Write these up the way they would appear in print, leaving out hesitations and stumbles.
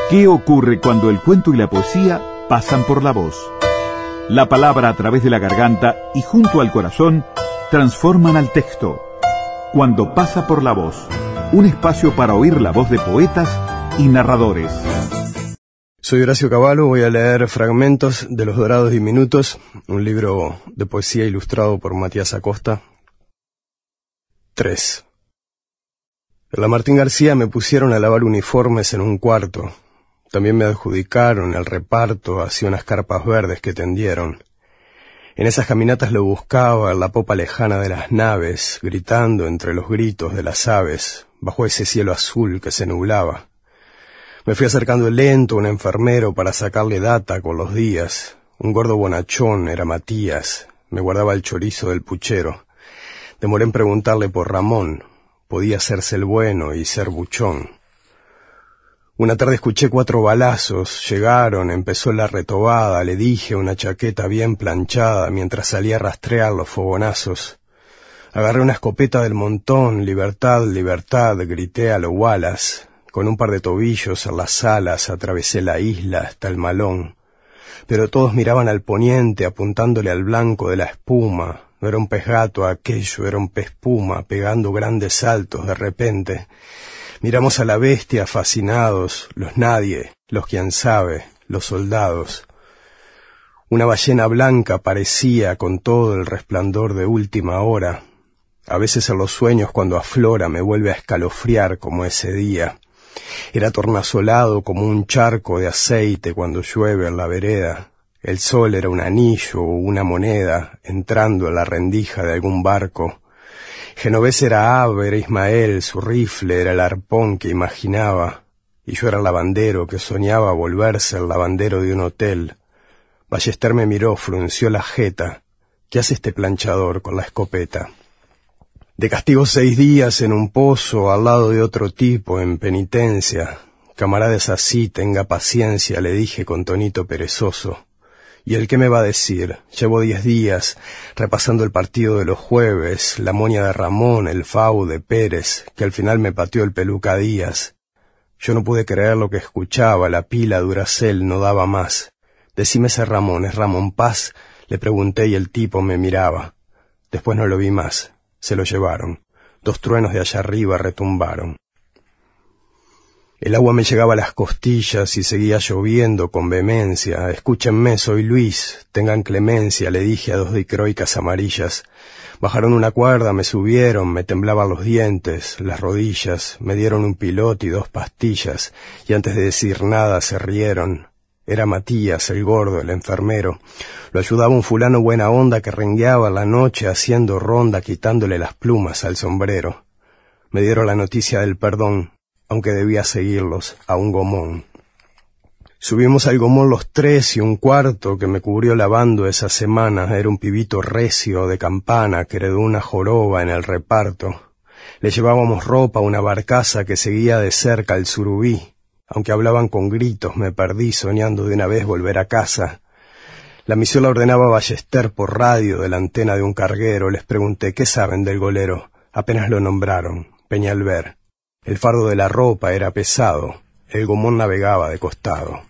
¿Qué ocurre cuando el cuento y la poesía pasan por la voz? La palabra a través de la garganta y junto al corazón transforman al texto. Cuando pasa por la voz, un espacio para oír la voz de poetas y narradores. Soy Horacio Cavallo, voy a leer fragmentos de Los Dorados Diminutos, un libro de poesía ilustrado por Matías Acosta. 3. En la Martín García me pusieron a lavar uniformes en un cuarto. También me adjudicaron el reparto hacia unas carpas verdes que tendieron. En esas caminatas lo buscaba en la popa lejana de las naves, gritando entre los gritos de las aves, bajo ese cielo azul que se nublaba. Me fui acercando lento a un enfermero para sacarle data con los días. Un gordo bonachón era Matías, me guardaba el chorizo del puchero. Demoré en preguntarle por Ramón, podía hacerse el bueno y ser buchón. Una tarde escuché 4 balazos, llegaron, empezó la retobada, le dije una chaqueta bien planchada mientras salía a rastrear los fogonazos. Agarré una escopeta del montón, libertad, libertad, grité a lo Wallace. Con un par de tobillos en las alas atravesé la isla hasta el Malón. Pero todos miraban al poniente apuntándole al blanco de la espuma. No era un pez gato aquello, era un pez puma pegando grandes saltos de repente. Miramos a la bestia fascinados, los nadie, los quién sabe, los soldados. Una ballena blanca parecía con todo el resplandor de última hora. A veces en los sueños cuando aflora me vuelve a escalofriar como ese día. Era tornasolado como un charco de aceite cuando llueve en la vereda. El sol era un anillo o una moneda entrando en la rendija de algún barco. Genovés era ave, era Ismael, su rifle era el arpón que imaginaba, y yo era el lavandero que soñaba volverse el lavandero de un hotel. Ballester me miró, frunció la jeta. ¿Qué hace este planchador con la escopeta? De castigo 6 días en un pozo al lado de otro tipo en penitencia. Camarada es así, tenga paciencia, le dije con tonito perezoso. ¿Y él qué me va a decir? Llevo 10 días repasando el partido de los jueves, la moña de Ramón, el FAU de Pérez, que al final me pateó el Peluca Díaz. Yo no pude creer lo que escuchaba, la pila Duracell no daba más. Decime ese Ramón, ¿es Ramón Paz? Le pregunté y el tipo me miraba. Después no lo vi más, se lo llevaron. 2 truenos de allá arriba retumbaron. El agua me llegaba a las costillas y seguía lloviendo con vehemencia. Escúchenme, soy Luis, tengan clemencia, le dije a 2 dicroicas amarillas. Bajaron una cuerda, me subieron, me temblaban los dientes, las rodillas, me dieron un piloto y 2 pastillas, y antes de decir nada se rieron. Era Matías, el gordo, el enfermero. Lo ayudaba un fulano buena onda que rengueaba en la noche haciendo ronda, quitándole las plumas al sombrero. Me dieron la noticia del perdón, aunque debía seguirlos a un gomón. Subimos al gomón los 3 y un cuarto que me cubrió lavando esa semana. Era un pibito recio de campana que heredó una joroba en el reparto. Le llevábamos ropa a una barcaza que seguía de cerca el Surubí. Aunque hablaban con gritos, me perdí soñando de una vez volver a casa. La misión la ordenaba Ballester por radio de la antena de un carguero. Les pregunté, ¿qué saben del golero? Apenas lo nombraron, Peñalver. El fardo de la ropa era pesado, el gomón navegaba de costado.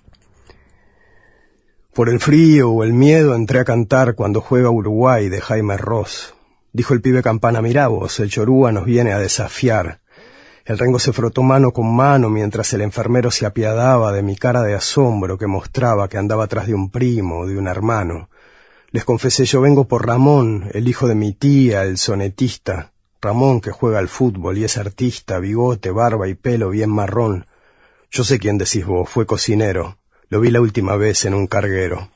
Por el frío o el miedo entré a cantar Cuando juega Uruguay de Jaime Ross. Dijo el pibe Campana, mirá vos, el chorúa nos viene a desafiar. El rengo se frotó mano con mano mientras el enfermero se apiadaba de mi cara de asombro que mostraba que andaba atrás de un primo, de un hermano. Les confesé, yo vengo por Ramón, el hijo de mi tía, el sonetista. Ramón, que juega al fútbol y es artista, bigote, barba y pelo bien marrón. Yo sé quién decís vos, fue cocinero. Lo vi la última vez en un carguero.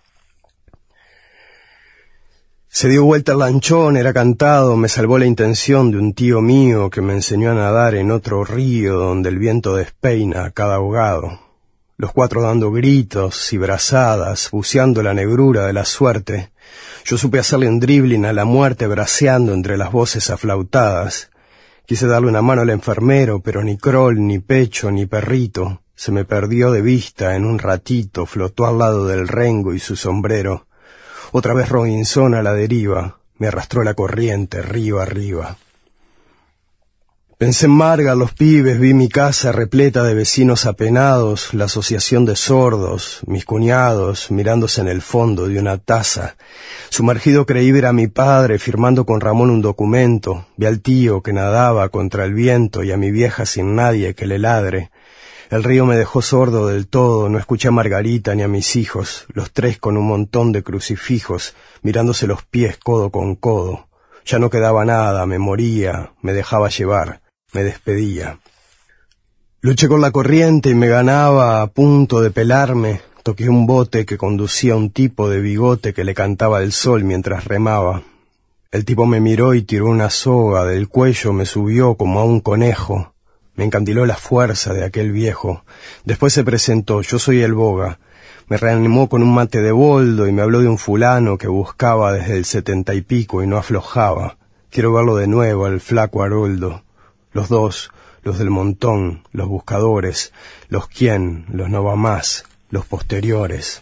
Se dio vuelta el lanchón, era cantado, me salvó la intención de un tío mío que me enseñó a nadar en otro río donde el viento despeina a cada ahogado. Los 4 dando gritos y brazadas, buceando la negrura de la suerte. Yo supe hacerle un dribbling a la muerte braceando entre las voces aflautadas. Quise darle una mano al enfermero, pero ni Kroll, ni Pecho, ni Perrito. Se me perdió de vista en un ratito, flotó al lado del rengo y su sombrero. Otra vez Robinson a la deriva, me arrastró la corriente río arriba. Pensé en Marga, los pibes, vi mi casa repleta de vecinos apenados, la asociación de sordos, mis cuñados, mirándose en el fondo de una taza. Sumergido creí ver a mi padre firmando con Ramón un documento, vi al tío que nadaba contra el viento y a mi vieja sin nadie que le ladre. El río me dejó sordo del todo, no escuché a Margarita ni a mis hijos, los tres con un montón de crucifijos, mirándose los pies codo con codo. Ya no quedaba nada, me moría, me dejaba llevar. Me despedía. Luché con la corriente y me ganaba a punto de pelarme. Toqué un bote que conducía a un tipo de bigote que le cantaba el sol mientras remaba. El tipo me miró y tiró una soga del cuello, me subió como a un conejo. Me encandiló la fuerza de aquel viejo. Después se presentó, yo soy el Boga. Me reanimó con un mate de boldo y me habló de un fulano que buscaba desde el 70 y pico y no aflojaba. Quiero verlo de nuevo, al flaco Haroldo. Los dos, los del montón, los buscadores, los quién, los no va más, los posteriores.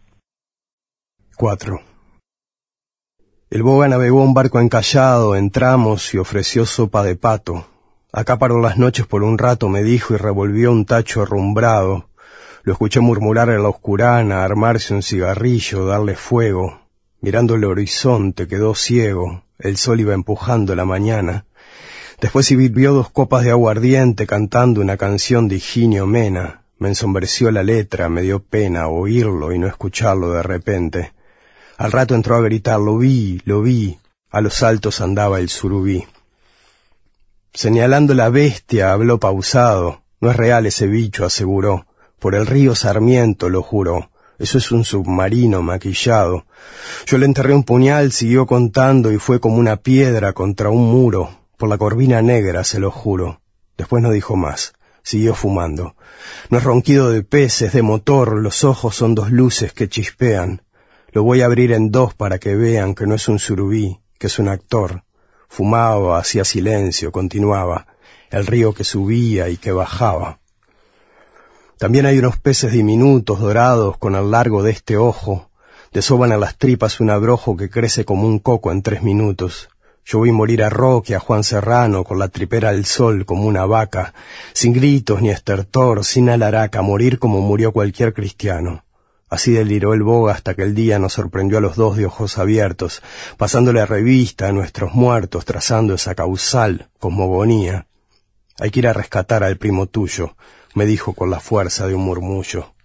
4. El Boga navegó un barco encallado, entramos y ofreció sopa de pato. Acá paró las noches por un rato, me dijo, y revolvió un tacho arrumbrado. Lo escuché murmurar en la oscurana, armarse un cigarrillo, darle fuego. Mirando el horizonte quedó ciego, el sol iba empujando la mañana. Después sirvió 2 copas de aguardiente cantando una canción de Higinio Mena. Me ensombreció la letra, me dio pena oírlo y no escucharlo de repente. Al rato entró a gritar, lo vi, a los altos andaba el surubí. Señalando la bestia, habló pausado. No es real ese bicho, aseguró. Por el río Sarmiento, lo juró. Eso es un submarino maquillado. Yo le enterré un puñal, siguió contando y fue como una piedra contra un muro. Por la corvina negra, se lo juro. Después no dijo más. Siguió fumando. No es ronquido de peces, de motor, los ojos son 2 luces que chispean. Lo voy a abrir en 2 para que vean que no es un surubí, que es un actor. Fumaba, hacía silencio, continuaba. El río que subía y que bajaba. También hay unos peces diminutos, dorados, con el largo de este ojo. Desoban a las tripas un abrojo que crece como un coco en 3 minutos. Yo vi morir a Roque, a Juan Serrano, con la tripera al sol como una vaca, sin gritos ni estertor, sin alaraca, morir como murió cualquier cristiano. Así deliró el Boga hasta que el día nos sorprendió a los 2 de ojos abiertos, pasándole revista a nuestros muertos, trazando esa causal cosmogonía. Hay que ir a rescatar al primo tuyo, me dijo con la fuerza de un murmullo.